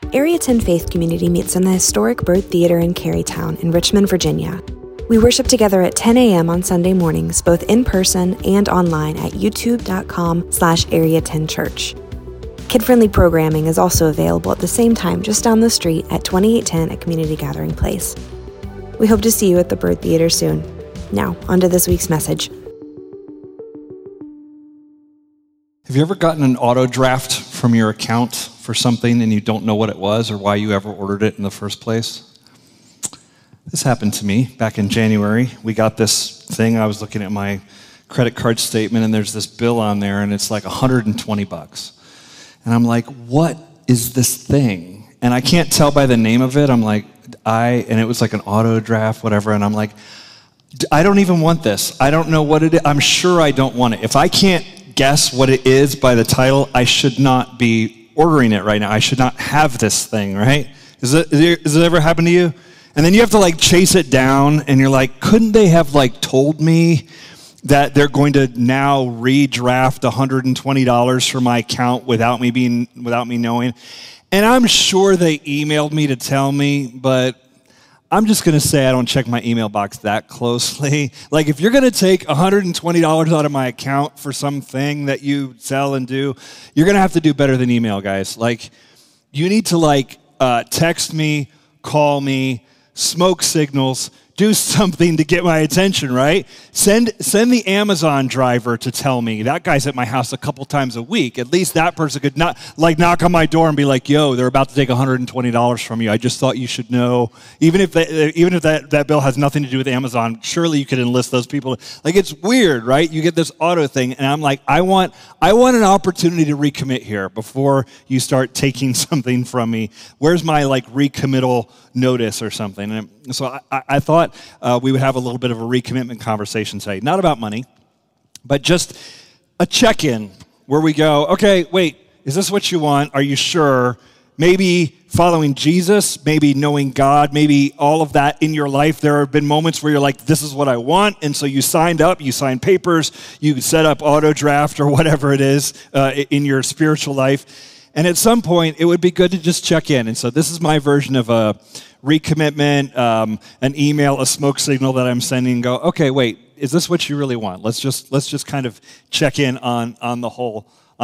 Area 10 Faith Community meets in the historic Byrd Theater in Carytown in Richmond, Virginia. We worship together at 10 a.m. on Sunday mornings, both in person and online at youtube.com/area10church. Kid-friendly programming is also available at the same time just down the street at 2810 at Community Gathering Place. We hope to see you at the Byrd Theater soon. Now, on to this week's message. Have you ever gotten an auto draft from your account for something and you don't know what it was or why you ever ordered it in the first place? This happened to me back in January. We got this thing. I was looking at my credit card statement and there's this bill on there and it's like $120. And I'm like, what is this thing? And I can't tell by the name of it. I'm like, and it was like an auto draft, whatever. And I'm like, I don't even want this. I don't know what it is. I'm sure I don't want it. If I can't guess what it is by the title, I should not be ordering it right now. I should not have this thing, right? Does it ever happen to you? And then you have to like chase it down and you're like, couldn't they have like told me that they're going to now redraft $120 from my account without me knowing? And I'm sure they emailed me to tell me, but I'm just going to say I don't check my email box that closely. Like, if you're going to take $120 out of my account for something that you sell and do, you're going to have to do better than email, guys. Like, you need to, text me, call me, smoke signals, do something to get my attention, right? Send the Amazon driver to tell me. That guy's at my house a couple times a week. At least that person could not knock on my door and be like, yo, they're about to take $120 from you. I just thought you should know. Even if that bill has nothing to do with Amazon, surely you could enlist those people. Like, it's weird, right? You get this auto thing, and I'm like, I want an opportunity to recommit here before you start taking something from me. Where's my recommittal notice or something? And so I thought we would have a little bit of a recommitment conversation today. Not about money, but just a check-in where we go, okay, wait, is this what you want? Are you sure? Maybe following Jesus, maybe knowing God, maybe all of that in your life. There have been moments where you're like, this is what I want. And so you signed up, you signed papers, you set up auto draft or whatever it is in your spiritual life. And at some point, it would be good to just check in. And so this is my version of a recommitment, an email, a smoke signal that I'm sending and go, okay, wait, is this what you really want? Let's just kind of check in on the whole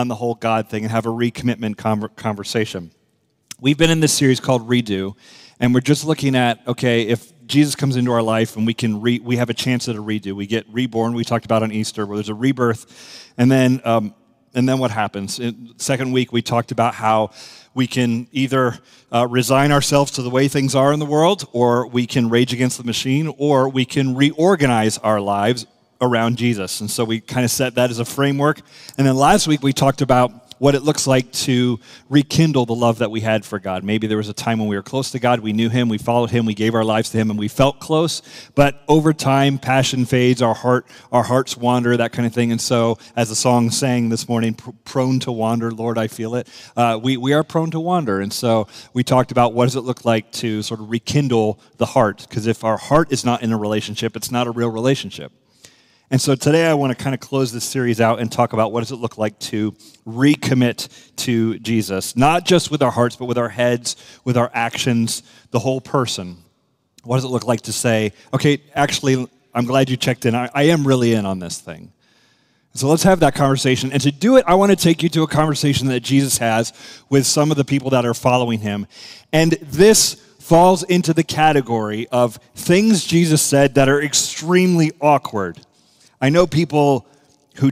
God thing and have a recommitment conversation. We've been in this series called Redo, and we're just looking at, okay, if Jesus comes into our life and we have a chance at a redo. We get reborn. We talked about on Easter where there's a rebirth, and then what happens? In the second week, we talked about how we can either resign ourselves to the way things are in the world, or we can rage against the machine, or we can reorganize our lives around Jesus. And so we kind of set that as a framework. And then last week, we talked about what it looks like to rekindle the love that we had for God. Maybe there was a time when we were close to God, we knew Him, we followed Him, we gave our lives to Him, and we felt close. But over time, passion fades, our hearts wander, that kind of thing. And so, as the song sang this morning, prone to wander, Lord, I feel it. We are prone to wander. And so we talked about what does it look like to sort of rekindle the heart. Because if our heart is not in a relationship, it's not a real relationship. And so today I want to kind of close this series out and talk about what does it look like to recommit to Jesus, not just with our hearts, but with our heads, with our actions, the whole person. What does it look like to say, okay, actually, I'm glad you checked in. I am really in on this thing. So let's have that conversation. And to do it, I want to take you to a conversation that Jesus has with some of the people that are following Him. And this falls into the category of things Jesus said that are extremely awkward. I know people who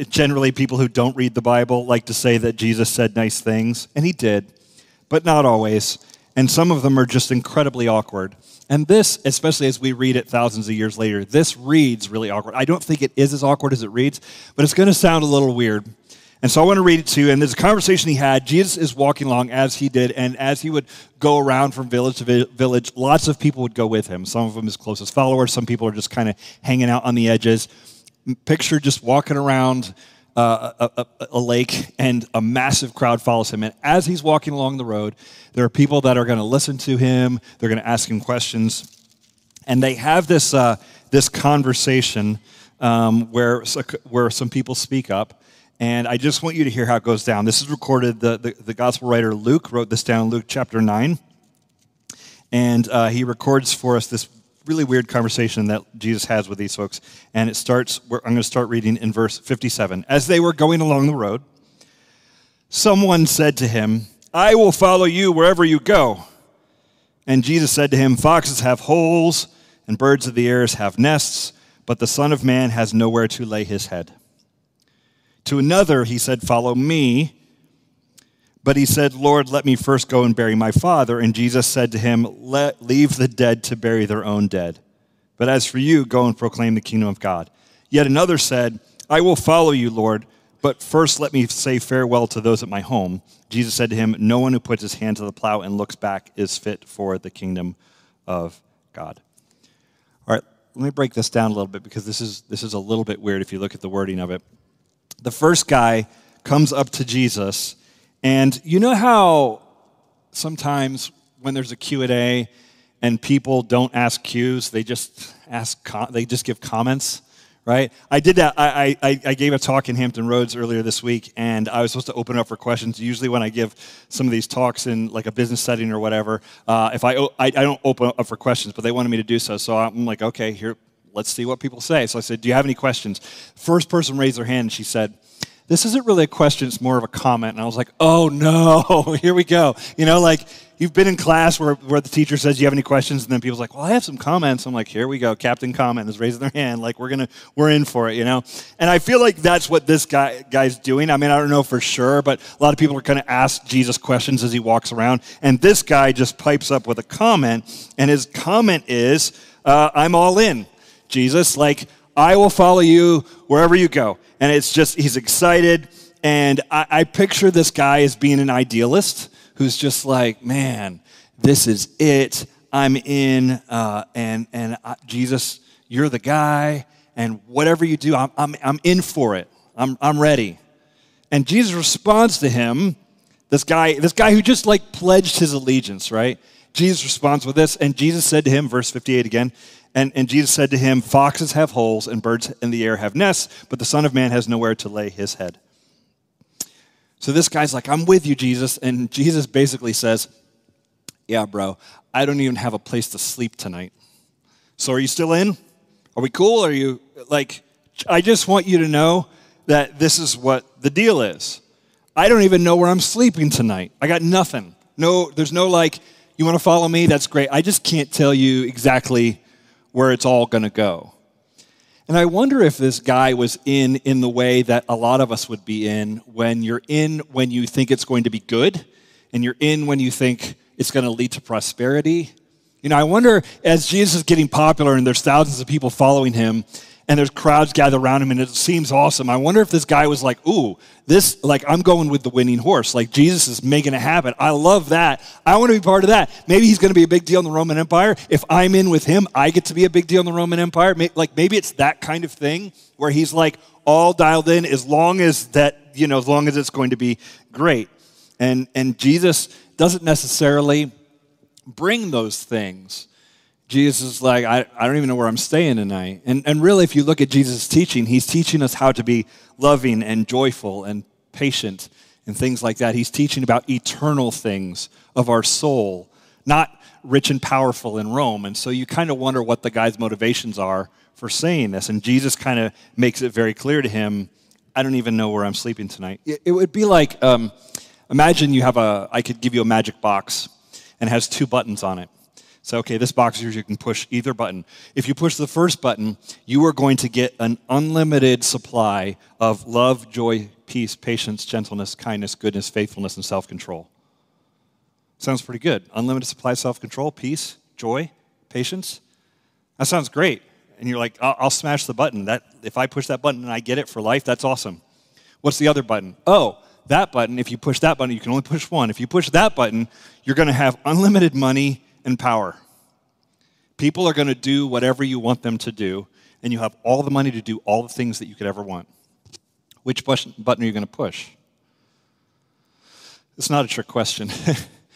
don't read the Bible like to say that Jesus said nice things, and He did, but not always. And some of them are just incredibly awkward. And this, especially as we read it thousands of years later, this reads really awkward. I don't think it is as awkward as it reads, but it's going to sound a little weird. And so I want to read it to you. And there's a conversation He had. Jesus is walking along as He did, and as He would go around from village to village, lots of people would go with Him. Some of them His closest followers. Some people are just kind of hanging out on the edges. Picture just walking around a lake, and a massive crowd follows Him. And as He's walking along the road, there are people that are going to listen to Him. They're going to ask Him questions. And they have this conversation where some people speak up. And I just want you to hear how it goes down. This is recorded, the gospel writer Luke wrote this down in Luke chapter 9. And he records for us this really weird conversation that Jesus has with these folks. And it starts, I'm going to start reading in verse 57. As they were going along the road, someone said to him, "I will follow you wherever you go." And Jesus said to him, "Foxes have holes and birds of the air have nests, but the Son of Man has nowhere to lay his head." To another he said, "Follow me." But he said, "Lord, let me first go and bury my father." And Jesus said to him, "Leave the dead to bury their own dead. But as for you, go and proclaim the kingdom of God." Yet another said, "I will follow you, Lord, but first let me say farewell to those at my home." Jesus said to him, "No one who puts his hand to the plow and looks back is fit for the kingdom of God." All right, let me break this down a little bit because this is a little bit weird if you look at the wording of it. The first guy comes up to Jesus, and you know how sometimes when there's a Q&A and people don't ask Qs, they just give comments, right? I did that. I gave a talk in Hampton Roads earlier this week, and I was supposed to open up for questions. Usually when I give some of these talks in like a business setting or whatever, if I don't open up for questions, but they wanted me to do so. So I'm like, okay, here, let's see what people say. So I said, "Do you have any questions?" First person raised their hand, and she said, "This isn't really a question, it's more of a comment." And I was like, oh no, here we go. You know, like you've been in class where the teacher says, "Do you have any questions?" And then people's like, "Well, I have some comments." I'm like, here we go. Captain Comment is raising their hand. Like we're in for it, you know? And I feel like that's what this guy's doing. I mean, I don't know for sure, but a lot of people are going to ask Jesus questions as he walks around. And this guy just pipes up with a comment. And his comment is, "I'm all in, Jesus. Like, I will follow you wherever you go." And it's just, he's excited. And I picture this guy as being an idealist who's just like, man, this is it. I'm in. Jesus, you're the guy. And whatever you do, I'm in for it. I'm ready. And Jesus responds to him, this guy who just like pledged his allegiance, right? Jesus responds with this. And Jesus said to him, verse 58 again, And Jesus said to him, "Foxes have holes and birds in the air have nests, but the Son of Man has nowhere to lay his head." So this guy's like, "I'm with you, Jesus." And Jesus basically says, "Yeah, bro, I don't even have a place to sleep tonight. So are you still in? Are we cool? Are you, like, I just want you to know that this is what the deal is. I don't even know where I'm sleeping tonight. I got nothing. No, there's no like, you want to follow me? That's great. I just can't tell you exactly where it's all going to go." And I wonder if this guy was in the way that a lot of us would be in when you're in when you think it's going to be good, and you're in when you think it's going to lead to prosperity. You know, I wonder, as Jesus is getting popular and there's thousands of people following him, and there's crowds gathered around him, and it seems awesome. I wonder if this guy was like, "Ooh, this, like, I'm going with the winning horse. Like, Jesus is making it happen. I love that. I want to be part of that. Maybe he's going to be a big deal in the Roman Empire. If I'm in with him, I get to be a big deal in the Roman Empire." Like, maybe it's that kind of thing where he's like all dialed in as long as that, you know, as long as it's going to be great. And Jesus doesn't necessarily bring those things. Jesus is like, I don't even know where I'm staying tonight. And really, if you look at Jesus' teaching, he's teaching us how to be loving and joyful and patient and things like that. He's teaching about eternal things of our soul, not rich and powerful in Rome. And so you kind of wonder what the guy's motivations are for saying this. And Jesus kind of makes it very clear to him, I don't even know where I'm sleeping tonight. It would be like, imagine I could give you a magic box and it has 2 buttons on it. So, okay, this box here, you can push either button. If you push the first button, you are going to get an unlimited supply of love, joy, peace, patience, gentleness, kindness, goodness, faithfulness, and self-control. Sounds pretty good. Unlimited supply of self-control, peace, joy, patience. That sounds great. And you're like, I'll smash the button. That if I push that button and I get it for life, that's awesome. What's the other button? Oh, that button, if you push that button, you can only push one. If you push that button, you're going to have unlimited money and power. People are going to do whatever you want them to do, and you have all the money to do all the things that you could ever want. Which button are you going to push? It's not a trick question.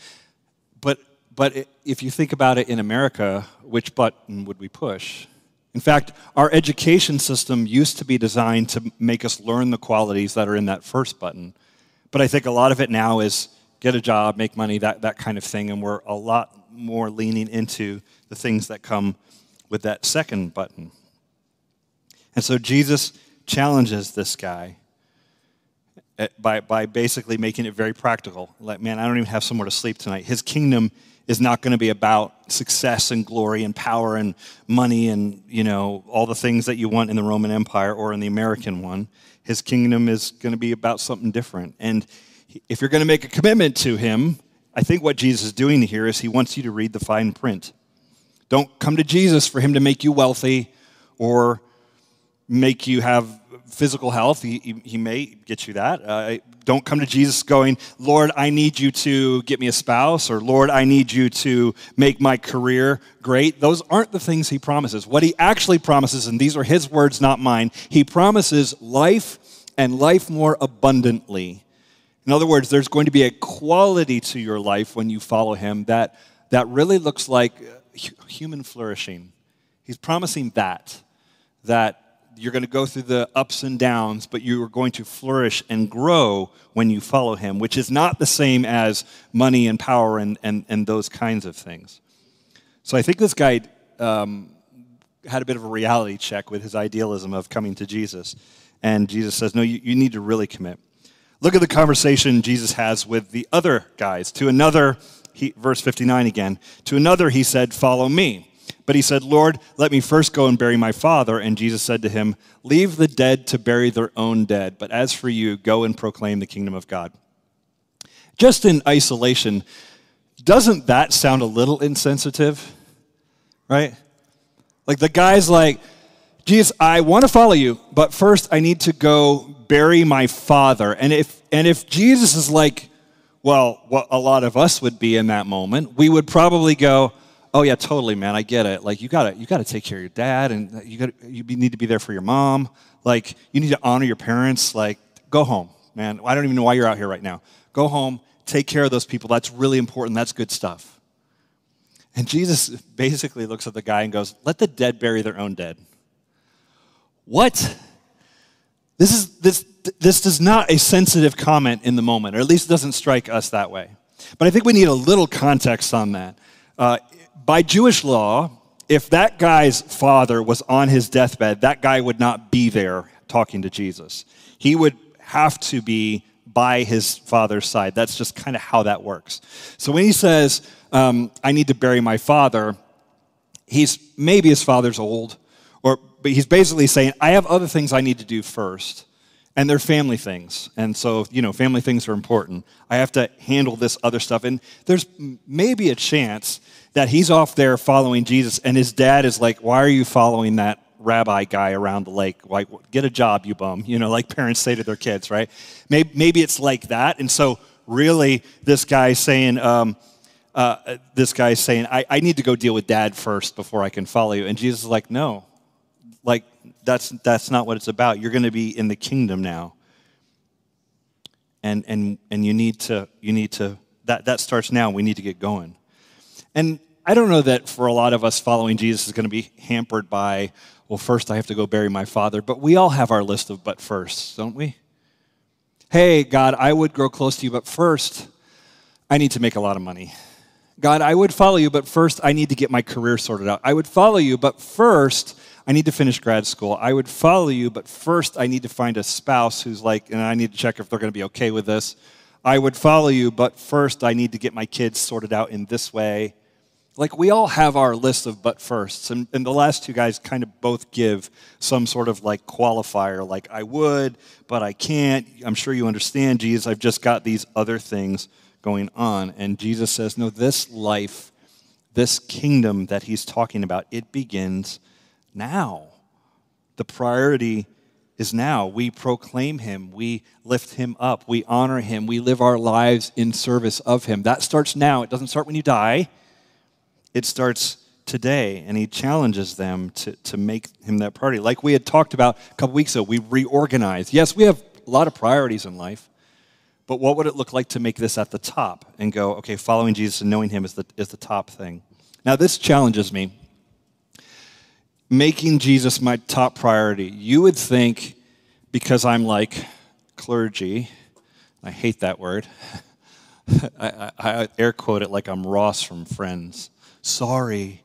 But if you think about it in America, which button would we push? In fact, our education system used to be designed to make us learn the qualities that are in that first button. But I think a lot of it now is get a job, make money, that kind of thing, and we're a lot more leaning into the things that come with that second button. And so Jesus challenges this guy by basically making it very practical. Like, man, I don't even have somewhere to sleep tonight. His kingdom is not going to be about success and glory and power and money and, all the things that you want in the Roman Empire or in the American one. His kingdom is going to be about something different. And if you're going to make a commitment to him, I think what Jesus is doing here is he wants you to read the fine print. Don't come to Jesus for him to make you wealthy or make you have physical health. He may get you that. Don't come to Jesus going, Lord, I need you to get me a spouse, or Lord, I need you to make my career great. Those aren't the things he promises. What he actually promises, and these are his words, not mine, he promises life and life more abundantly. In other words, there's going to be a quality to your life when you follow him that really looks like human flourishing. He's promising that you're going to go through the ups and downs, but you are going to flourish and grow when you follow him, which is not the same as money and power and those kinds of things. So I think this guy had a bit of a reality check with his idealism of coming to Jesus. And Jesus says, no, you need to really commit. Look at the conversation Jesus has with the other guys. To another, verse 59 again, to another he said, follow me. But he said, Lord, let me first go and bury my father. And Jesus said to him, leave the dead to bury their own dead. But as for you, go and proclaim the kingdom of God. Just in isolation, doesn't that sound a little insensitive? Right? Like the guy's like, Jesus, I want to follow you, but first I need to go bury my father. And if Jesus is like, well, what a lot of us would be in that moment, we would probably go, oh yeah, totally, man, I get it. Like you gotta take care of your dad, and you need to be there for your mom. Like you need to honor your parents. Like go home, man. I don't even know why you're out here right now. Go home, take care of those people. That's really important. That's good stuff. And Jesus basically looks at the guy and goes, let the dead bury their own dead. What? This is not a sensitive comment in the moment, or at least doesn't strike us that way. But I think we need a little context on that. By Jewish law, if that guy's father was on his deathbed, that guy would not be there talking to Jesus. He would have to be by his father's side. That's just kind of how that works. So when he says, I need to bury my father, maybe his father's old, but he's basically saying, I have other things I need to do first. And they're family things. And so, family things are important. I have to handle this other stuff. And there's maybe a chance that he's off there following Jesus, and his dad is like, why are you following that rabbi guy around the lake? Like, get a job, you bum. Like parents say to their kids, right? Maybe it's like that. And so really this guy's saying, I need to go deal with dad first before I can follow you. And Jesus is like, no. Like, that's not what it's about. You're going to be in the kingdom now. And you need to, that starts now. We need to get going. And I don't know that for a lot of us following Jesus is going to be hampered by, well, first I have to go bury my father. But we all have our list of but firsts, don't we? Hey, God, I would grow close to you, but first I need to make a lot of money. God, I would follow you, but first I need to get my career sorted out. I would follow you, but first I need to finish grad school. I would follow you, but first I need to find a spouse who's like, and I need to check if they're going to be okay with this. I would follow you, but first I need to get my kids sorted out in this way. Like, we all have our list of but firsts, and the last two guys kind of both give some sort of like qualifier, like I would, but I can't. I'm sure you understand, Jesus, I've just got these other things going on. And Jesus says, no, this life, this kingdom that he's talking about, it begins now. The priority is now. We proclaim him, we lift him up, we honor him, we live our lives in service of him. That starts now. It doesn't start when you die. It starts today, and he challenges them to make him that priority. Like we had talked about a couple weeks ago, we reorganize. Yes, we have a lot of priorities in life, but what would it look like to make this at the top and go, okay, following Jesus and knowing him is the top thing. Now, this challenges me. making Jesus my top priority, you would think because I'm like clergy, I hate that word. I air quote it like I'm Ross from Friends. Sorry.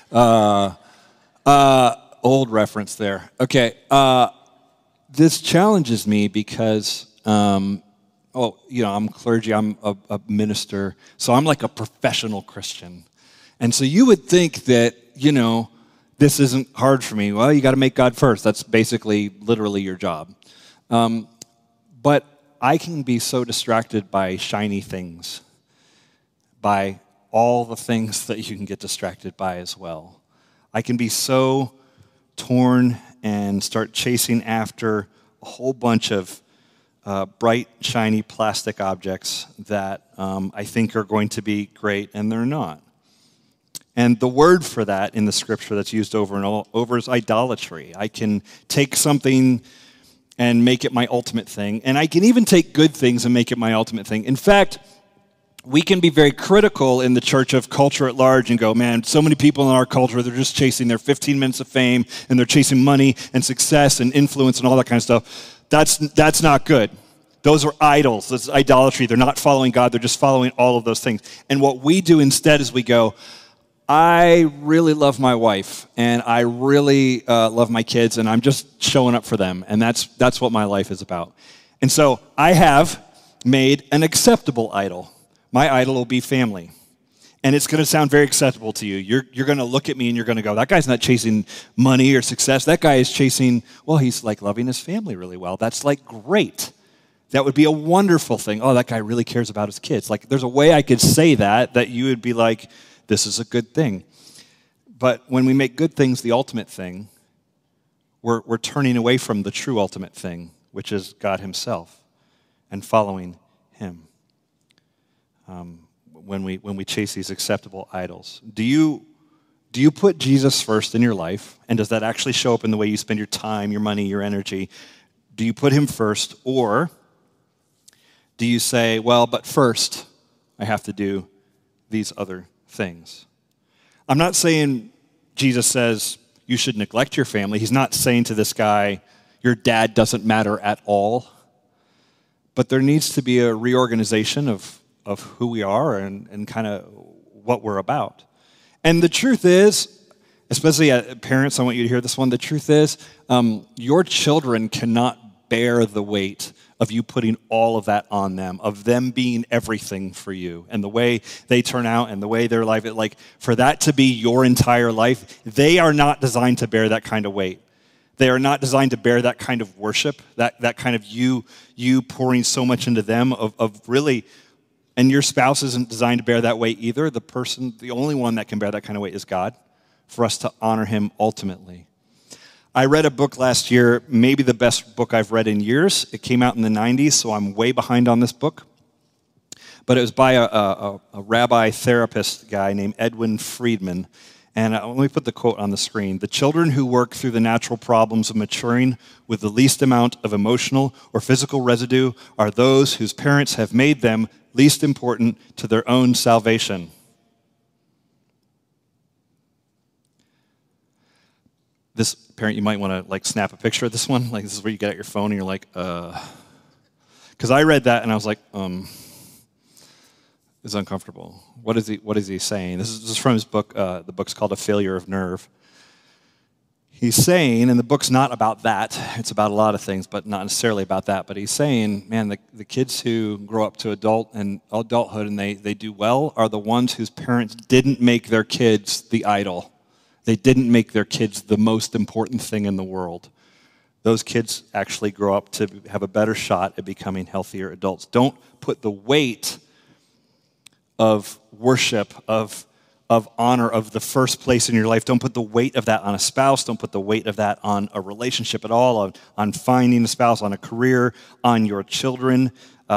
Old reference there. Okay. This challenges me because, I'm clergy, I'm a minister, so I'm like a professional Christian. And so you would think that, this isn't hard for me. Well, you got to make God first. That's basically, literally your job. But I can be so distracted by shiny things, by all the things that you can get distracted by as well. I can be so torn and start chasing after a whole bunch of bright, shiny plastic objects that I think are going to be great, and they're not. And the word for that in the scripture that's used over and over is idolatry. I can take something and make it my ultimate thing, and I can even take good things and make it my ultimate thing. In fact, we can be very critical in the church of culture at large and go, man, so many people in our culture, they're just chasing their 15 minutes of fame, and they're chasing money and success and influence and all that kind of stuff. That's not good. Those are idols. That's idolatry. They're not following God. They're just following all of those things. And what we do instead is we go, I really love my wife, and I really love my kids, and I'm just showing up for them, and that's what my life is about. And so I have made an acceptable idol. My idol will be family. And it's going to sound very acceptable to you. You're going to look at me and you're going to go, that guy's not chasing money or success. That guy is chasing, he's like loving his family really well. That's like great. That would be a wonderful thing. Oh, that guy really cares about his kids. Like there's a way I could say that you would be like, this is a good thing. But when we make good things the ultimate thing, we're turning away from the true ultimate thing, which is God himself, and following him. When we chase these acceptable idols. Do you put Jesus first in your life? And does that actually show up in the way you spend your time, your money, your energy? Do you put him first? Or do you say, well, but first I have to do these other things? I'm not saying Jesus says you should neglect your family. He's not saying to this guy, your dad doesn't matter at all. But there needs to be a reorganization of who we are and kind of what we're about. And the truth is, especially parents, I want you to hear this one, the truth is, your children cannot bear the weight of you putting all of that on them, of them being everything for you, and the way they turn out and the way their life, for that to be your entire life, they are not designed to bear that kind of weight. They are not designed to bear that kind of worship, that kind of you pouring so much into them of really, and your spouse isn't designed to bear that weight either. The only one that can bear that kind of weight is God, for us to honor him ultimately. I read a book last year, maybe the best book I've read in years. It came out in the 90s, so I'm way behind on this book. But it was by a rabbi therapist guy named Edwin Friedman. And let me put the quote on the screen. The children who work through the natural problems of maturing with the least amount of emotional or physical residue are those whose parents have made them least important to their own salvation. This parent, you might want to snap a picture of this one. This is where you get out your phone and you're like, because I read that and I was like, it's uncomfortable. What is he saying? This is from his book. The book's called A Failure of Nerve. He's saying, and the book's not about that. It's about a lot of things, but not necessarily about that. But he's saying, man, the kids who grow up to adulthood and they do well are the ones whose parents didn't make their kids the idol. They didn't make their kids the most important thing in the world. Those kids actually grow up to have a better shot at becoming healthier adults. Don't put the weight of worship, of honor, of the first place in your life. Don't put the weight of that on a spouse. Don't put the weight of that on a relationship at all, on finding a spouse, on a career, on your children.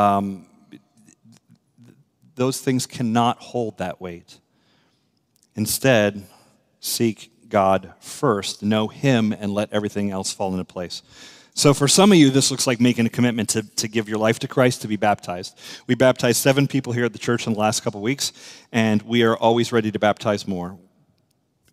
Those things cannot hold that weight. Instead, seek God first, know him, and let everything else fall into place. So for some of you, this looks like making a commitment to give your life to Christ, to be baptized. We baptized 7 people here at the church in the last couple of weeks, and we are always ready to baptize more.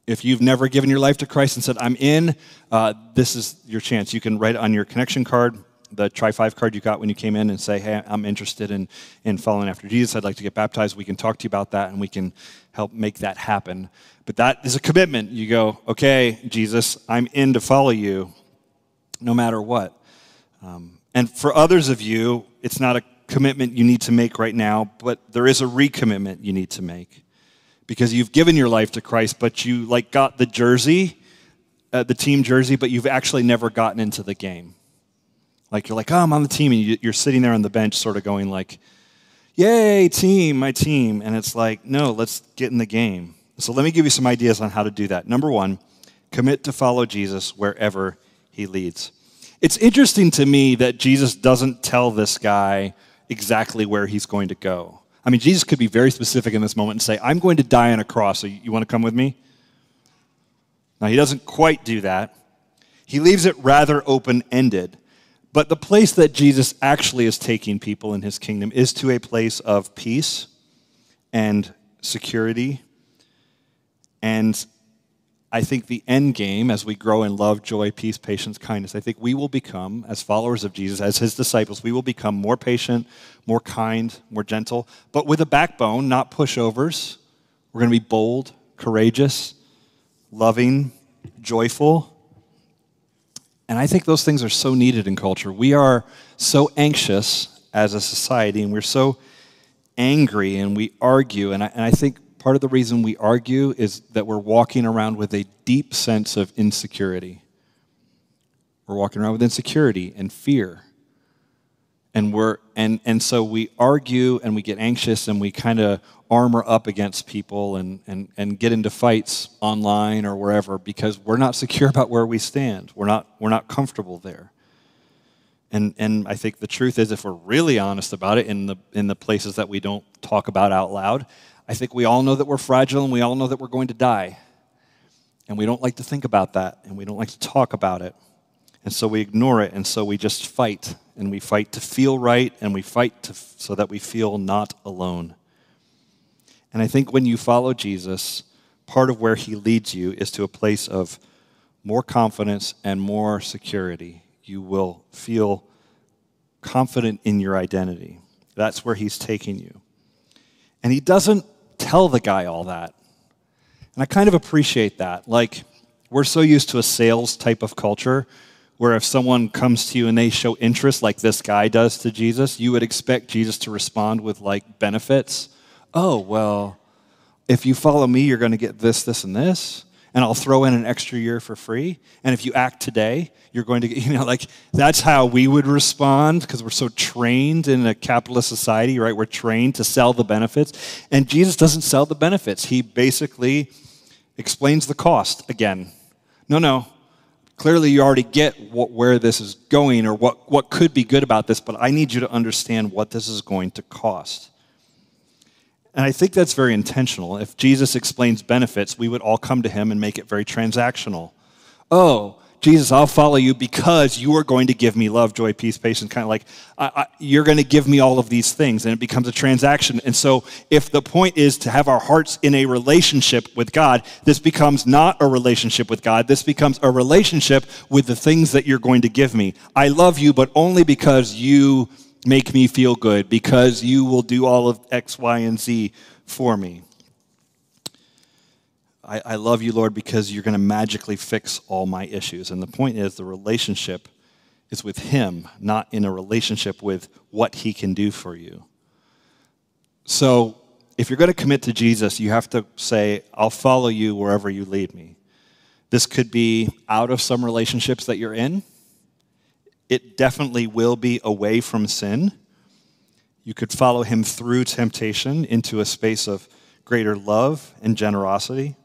If you've never given your life to Christ and said, I'm in, this is your chance. You can write on your connection card, the Tri-5 card you got when you came in, and say, hey, I'm interested in following after Jesus. I'd like to get baptized. We can talk to you about that, and we can help make that happen. But that is a commitment. You go, okay, Jesus, I'm in to follow you no matter what. And for others of you, it's not a commitment you need to make right now, but there is a recommitment you need to make. Because you've given your life to Christ, but you got the jersey, the team jersey, but you've actually never gotten into the game. You're like, oh, I'm on the team, and you're sitting there on the bench sort of going like, yay, team, my team. And it's like, no, let's get in the game. So let me give you some ideas on how to do that. Number one, commit to follow Jesus wherever he leads. It's interesting to me that Jesus doesn't tell this guy exactly where he's going to go. I mean, Jesus could be very specific in this moment and say, I'm going to die on a cross, so you want to come with me? Now, he doesn't quite do that. He leaves it rather open-ended. But the place that Jesus actually is taking people in his kingdom is to a place of peace and security. And I think the end game, as we grow in love, joy, peace, patience, kindness, I think we will become, as followers of Jesus, as his disciples, we will become more patient, more kind, more gentle, but with a backbone, not pushovers. We're going to be bold, courageous, loving, joyful. And I think those things are so needed in culture. We are so anxious as a society, and we're so angry, and we argue, and I think part of the reason we argue is that we're walking around with a deep sense of insecurity. We're walking around with insecurity and fear. And so we argue and we get anxious and we kind of armor up against people and get into fights online or wherever because we're not secure about where we stand. We're not comfortable there. And I think the truth is, if we're really honest about it in the places that we don't talk about out loud, I think we all know that we're fragile and we all know that we're going to die. And we don't like to think about that and we don't like to talk about it. And so we ignore it and so we just fight. And we fight to feel right and we fight so that we feel not alone. And I think when you follow Jesus, part of where he leads you is to a place of more confidence and more security. You will feel confident in your identity. That's where he's taking you. And he doesn't tell the guy all that. And I kind of appreciate that. We're so used to a sales type of culture where if someone comes to you and they show interest like this guy does to Jesus, you would expect Jesus to respond with benefits. Oh, well, if you follow me, you're going to get this, this, and this. And I'll throw in an extra year for free. And if you act today, you're going to get, that's how we would respond because we're so trained in a capitalist society, right? We're trained to sell the benefits. And Jesus doesn't sell the benefits. He basically explains the cost again. No. Clearly you already get where this is going or what could be good about this, but I need you to understand what this is going to cost. And I think that's very intentional. If Jesus explains benefits, we would all come to him and make it very transactional. Oh, Jesus, I'll follow you because you are going to give me love, joy, peace, patience, kind of you're going to give me all of these things, and it becomes a transaction. And so if the point is to have our hearts in a relationship with God, this becomes not a relationship with God. This becomes a relationship with the things that you're going to give me. I love you, but only because you make me feel good, because you will do all of X, Y, and Z for me. I love you, Lord, because you're going to magically fix all my issues. And the point is, the relationship is with him, not in a relationship with what he can do for you. So if you're going to commit to Jesus, you have to say, I'll follow you wherever you lead me. This could be out of some relationships that you're in. It definitely will be away from sin. You could follow him through temptation into a space of greater love and generosity.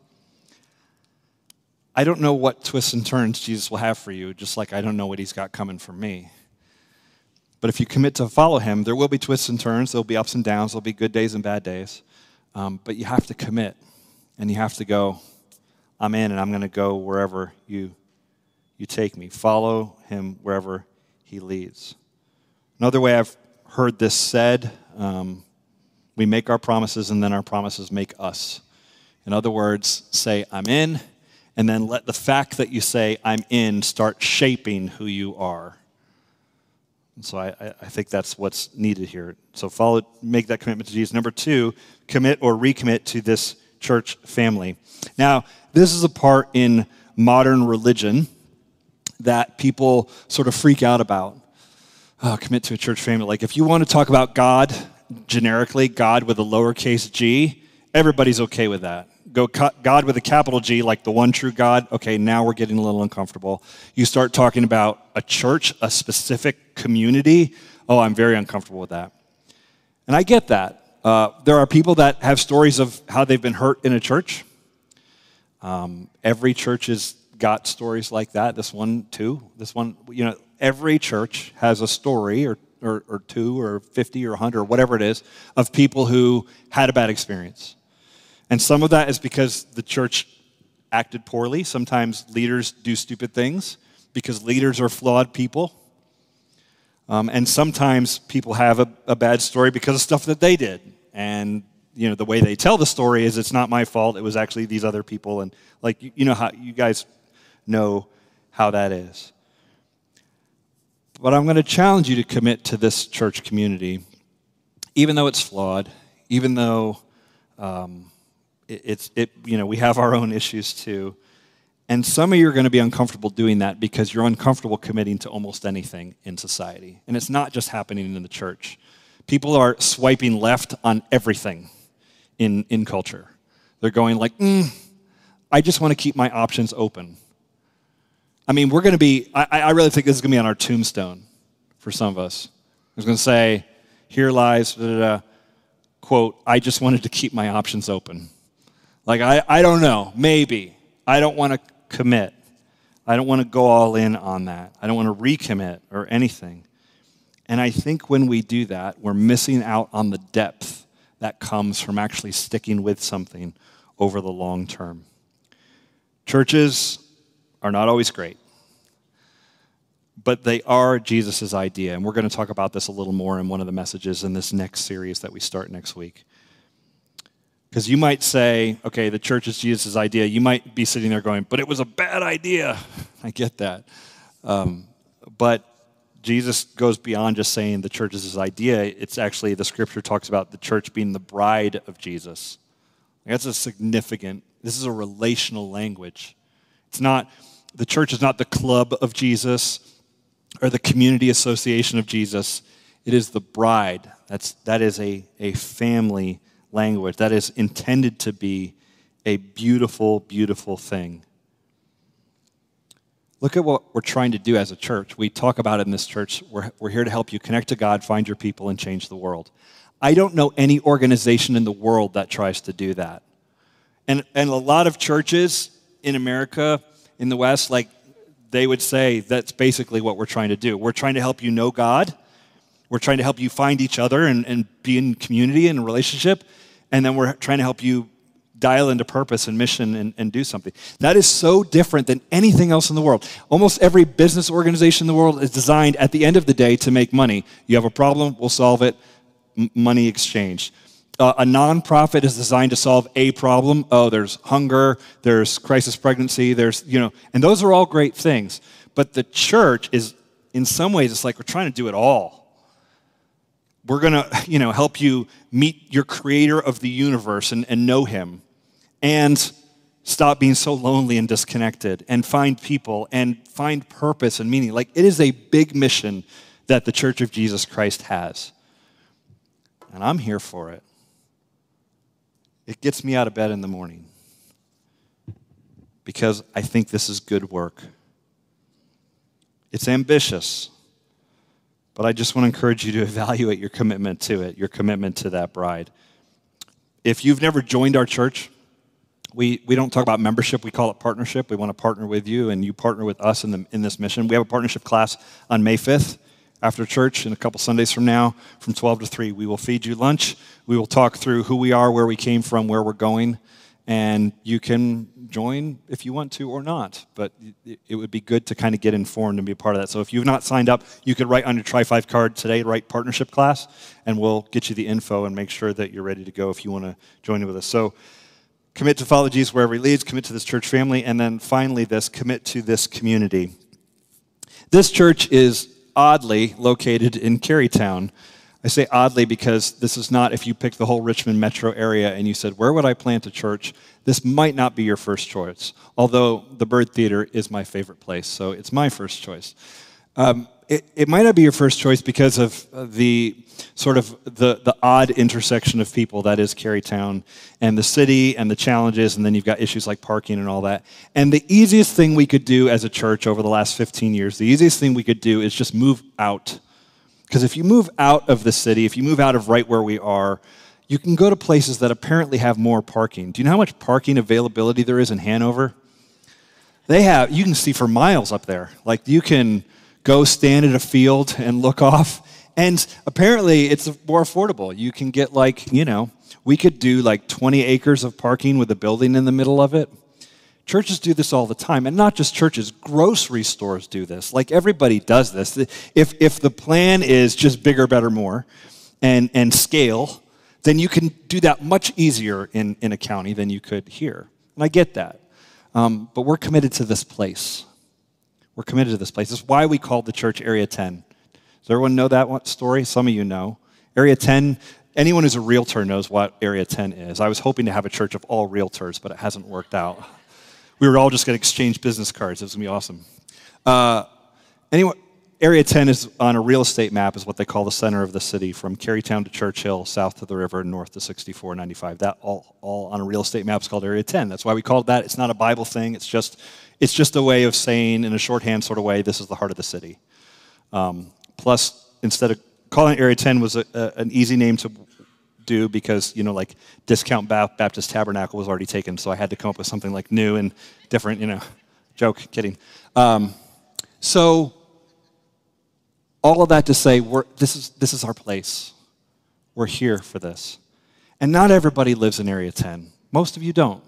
I don't know what twists and turns Jesus will have for you, just like I don't know what he's got coming for me. But if you commit to follow him, there will be twists and turns, there'll be ups and downs, there'll be good days and bad days. But you have to commit, and you have to go, I'm in, and I'm going to go wherever you take me. Follow him wherever he leads. Another way I've heard this said, we make our promises, and then our promises make us. In other words, say, I'm in, And then let the fact that you say, I'm in, start shaping who you are. And so I think that's what's needed here. So make that commitment to Jesus. Number 2, commit or recommit to this church family. Now, this is a part in modern religion that people sort of freak out about. Commit to a church family. Like if you want to talk about God, generically, God with a lowercase g, everybody's okay with that. Go God with a capital G, like the one true God, okay, now we're getting a little uncomfortable. You start talking about a church, a specific community, I'm very uncomfortable with that. And I get that. There are people that have stories of how they've been hurt in a church. Every church has got stories like that. This one too. Every church has a story or 2 or 50 or 100 or whatever it is of people who had a bad experience. And some of that is because the church acted poorly. Sometimes leaders do stupid things because leaders are flawed people. And sometimes people have a bad story because of stuff that they did. And the way they tell the story is it's not my fault. It was actually these other people. And how you guys know how that is. But I'm going to challenge you to commit to this church community, even though it's flawed, even though we have our own issues too. And some of you are going to be uncomfortable doing that because you're uncomfortable committing to almost anything in society. And it's not just happening in the church. People are swiping left on everything in culture. They're going like, I just want to keep my options open. I mean, we're going to be, I really think this is going to be on our tombstone for some of us. I was going to say, here lies, quote, I just wanted to keep my options open. Like, I don't know, maybe. I don't want to commit. I don't want to go all in on that. I don't want to recommit or anything. And I think when we do that, we're missing out on the depth that comes from actually sticking with something over the long term. Churches are not always great, but they are Jesus' idea. And we're going to talk about this a little more in one of the messages in this next series that we start next week. Because you might say, okay, the church is Jesus' idea. You might be sitting there going, but it was a bad idea. I get that. But Jesus goes beyond just saying the church is his idea. It's actually, the scripture talks about the church being the bride of Jesus. That's a significant, this is a relational language. It's not, the church is not the club of Jesus or the community association of Jesus. It is the bride. That is a family language. That is intended to be a beautiful, beautiful thing. Look at what we're trying to do as a church. We talk about it in this church. We're here to help you connect to God, find your people, and change the world. I don't know any organization in the world that tries to do that. And a lot of churches in America, in the West, like they would say that's basically what we're trying to do. We're trying to help you know God. We're trying to help you find each other and be in community and relationship. And then we're trying to help you dial into purpose and mission and do something. That is so different than anything else in the world. Almost every business organization in the world is designed at the end of the day to make money. You have a problem, we'll solve it, money exchange. A nonprofit is designed to solve a problem. There's hunger, there's crisis pregnancy, there's, and those are all great things. But the church is, in some ways, it's like we're trying to do it all. We're going to, help you meet your creator of the universe and know him and stop being so lonely and disconnected and find people and find purpose and meaning. Like, it is a big mission that the Church of Jesus Christ has. And I'm here for it. It gets me out of bed in the morning because I think this is good work. It's ambitious. But I just want to encourage you to evaluate your commitment to it, your commitment to that bride. If you've never joined our church, we don't talk about membership, we call it partnership. We want to partner with you, and you partner with us in this mission. We have a partnership class on May 5th after church, in a couple Sundays from now, from 12 to 3. We will feed you lunch. We will talk through who we are, where we came from, where we're going, and you can join if you want to or not. But it would be good to kind of get informed and be a part of that. So if you've not signed up, you could write on your Tri-5 card today, write partnership class, and we'll get you the info and make sure that you're ready to go if you want to join with us. So Commit to follow Jesus wherever he leads, commit to this church family, and then finally this, commit to this community. This church is oddly located in Carytown. I say oddly because this is not if you pick the whole Richmond metro area and you said, where would I plant a church? This might not be your first choice, although the Byrd Theater is my favorite place, so it's my first choice. It might not be your first choice because of the sort of the odd intersection of people that is Carytown and the city and the challenges, and then you've got issues like parking and all that. And the easiest thing we could do as a church over the last 15 years, the easiest thing we could do is just move out. Because if you move out of the city, if you move out of right where we are, you can go to places that apparently have more parking. Do you know how much parking availability there is in Hanover? You can see for miles up there. Like you can go stand at a field and look off. And apparently it's more affordable. You can get we could do like 20 acres of parking with a building in the middle of it. Churches do this all the time. And not just churches, grocery stores do this. Like everybody does this. If the plan is just bigger, better, more and scale, then you can do that much easier in a county than you could here. And I get that. But we're committed to this place. We're committed to this place. This is why we called the church Area 10. Does everyone know that story? Some of you know. Area 10, anyone who's a realtor knows what Area 10 is. I was hoping to have a church of all realtors, but it hasn't worked out. We were all just going to exchange business cards. It was going to be awesome. Anyway, Area 10 is on a real estate map is what they call the center of the city, from Carytown to Churchill, south to the river, north to 6495. That all on a real estate map is called Area 10. That's why we call it that. It's not a Bible thing. It's just a way of saying, in a shorthand sort of way, this is the heart of the city. Plus, instead of calling it Area 10 was an easy name to do because, like Discount Baptist Tabernacle was already taken, so I had to come up with something like new and different, joke, kidding. So all of that to say, this is our place. We're here for this. And not everybody lives in Area 10. Most of you don't.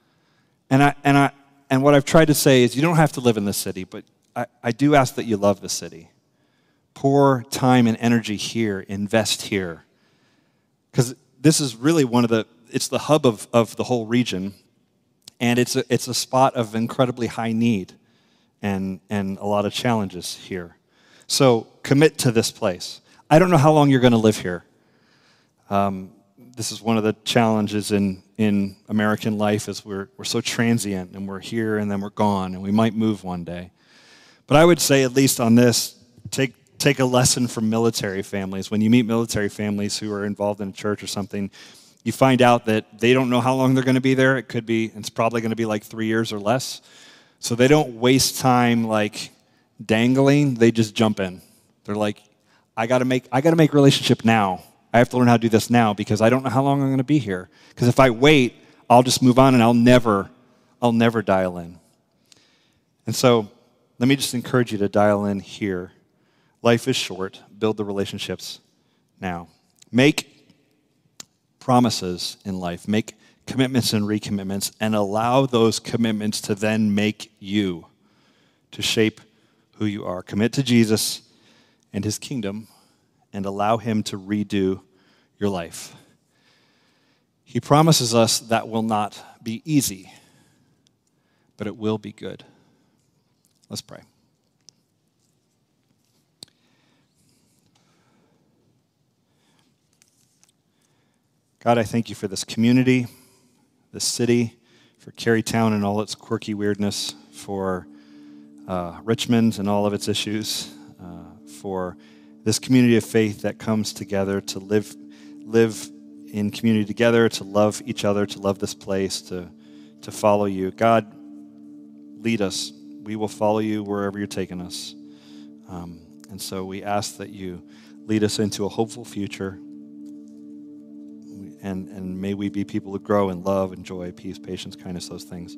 And what I've tried to say is you don't have to live in the city, but I do ask that you love the city. Pour time and energy here, invest here. Because this is really it's the hub of the whole region, and it's a spot of incredibly high need and a lot of challenges here. So commit to this place. I don't know how long you're going to live here. This is one of the challenges in American life is we're so transient, and we're here and then we're gone, and we might move one day. But I would say, at least on this, take a lesson from military families. When you meet military families who are involved in a church or something, you find out that they don't know how long they're going to be there. It's probably going to be like 3 years or less. So they don't waste time like dangling. They just jump in. They're like, I got to make relationship now. I have to learn how to do this now because I don't know how long I'm going to be here. Because if I wait, I'll just move on and I'll never dial in. And so let me just encourage you to dial in here. Life is short. Build the relationships now. Make promises in life. Make commitments and recommitments, and allow those commitments to then make you, to shape who you are. Commit to Jesus and his kingdom, and allow him to redo your life. He promises us that will not be easy, but it will be good. Let's pray. God, I thank you for this community, this city, for Carytown and all its quirky weirdness, for Richmond and all of its issues, for this community of faith that comes together to live in community together, to love each other, to love this place, to follow you. God, lead us. We will follow you wherever you're taking us. And so we ask that you lead us into a hopeful future. And may we be people who grow in love and joy, peace, patience, kindness, those things.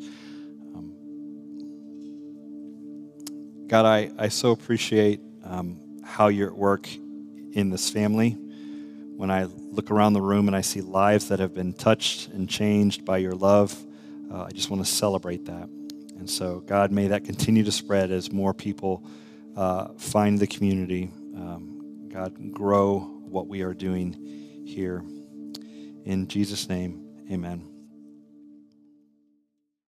God, I so appreciate how you're at work in this family. When I look around the room and I see lives that have been touched and changed by your love, I just want to celebrate that. And so, God, may that continue to spread as more people find the community. God, grow what we are doing here. In Jesus' name, amen.